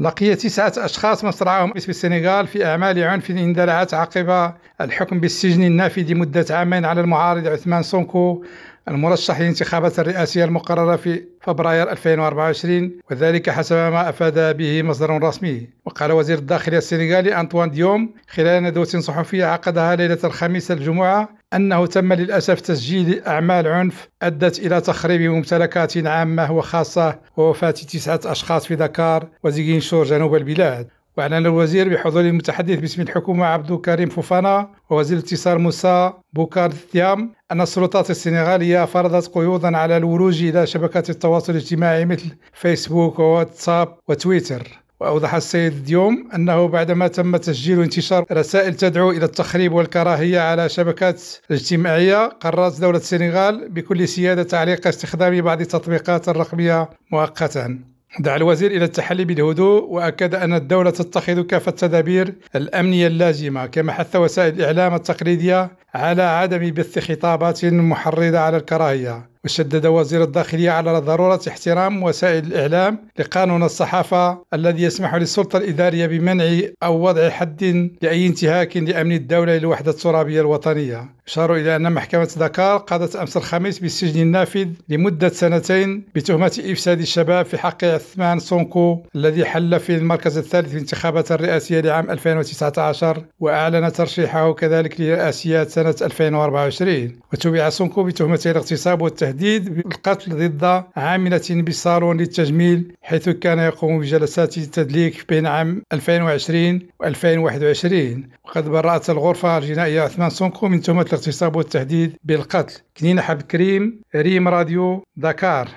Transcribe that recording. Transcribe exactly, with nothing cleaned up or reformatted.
لقي تسعة أشخاص مصرعهم اسم السنغال في أعمال عنف اندلعت عقب الحكم بالسجن النافذ لمدة عامين على المعارض عثمان سونكو المرشح للانتخابات الرئاسية المقررة في فبراير ألفين وأربعة وعشرين، وذلك حسب ما أفاد به مصدر رسمي. وقال وزير الداخلية السنغالي أنطوان ديوم خلال ندوة صحفية عقدها ليلة الخميس الجمعة أنه تم للأسف تسجيل أعمال عنف أدت إلى تخريب ممتلكات عامة وخاصة ووفاة تسعة أشخاص في دكار وزيغينشور جنوب البلاد. وأعلن الوزير بحضور المتحدث باسم الحكومة عبدو كريم فوفانا ووزير الاتصال موسى بوكار ثيام أن السلطات السنغالية فرضت قيودا على الولوج إلى شبكات التواصل الاجتماعي مثل فيسبوك وواتساب وتويتر. وأوضح السيد ديوم أنه بعدما تم تسجيل وانتشار رسائل تدعو إلى التخريب والكراهية على شبكات الاجتماعية، قررت دولة السنغال بكل سيادة تعليق استخدام بعض التطبيقات الرقمية مؤقتا. دعا الوزير إلى التحلي بالهدوء، وأكد أن الدولة تتخذ كافة التدابير الأمنية اللازمة، كما حث وسائل الإعلام التقليدية على عدم بث خطابات محرضة على الكراهية. وشدد وزير الداخلية على ضرورة احترام وسائل الإعلام لقانون الصحافة الذي يسمح للسلطة الإدارية بمنع أو وضع حد لأي انتهاك لأمن الدولة للوحدة الترابية الوطنية. أشاروا إلى أن محكمة دكار قضت أمس الخميس بالسجن النافذ لمدة سنتين بتهمة إفساد الشباب في حق عثمان سونكو الذي حل في المركز الثالث في الانتخابات الرئاسية لعام ألفين وتسعة عشر، وأعلن ترشيحه كذلك للرئاسيات سنة ألفين وأربعة وعشرين. وتبع سونكو بتهمة الاغتصاب والتهديد بالقتل ضد عاملة بالصالون للتجميل، حيث كان يقوم بجلسات تدليك بين عام ألفين وعشرين و ألفين وواحد وعشرين. وقد برأت الغرفة الجنائية عثمان سونكو من تهمة الاغتصاب والتهديد بالقتل. كنينة حبد كريم، ريم راديو، دكار.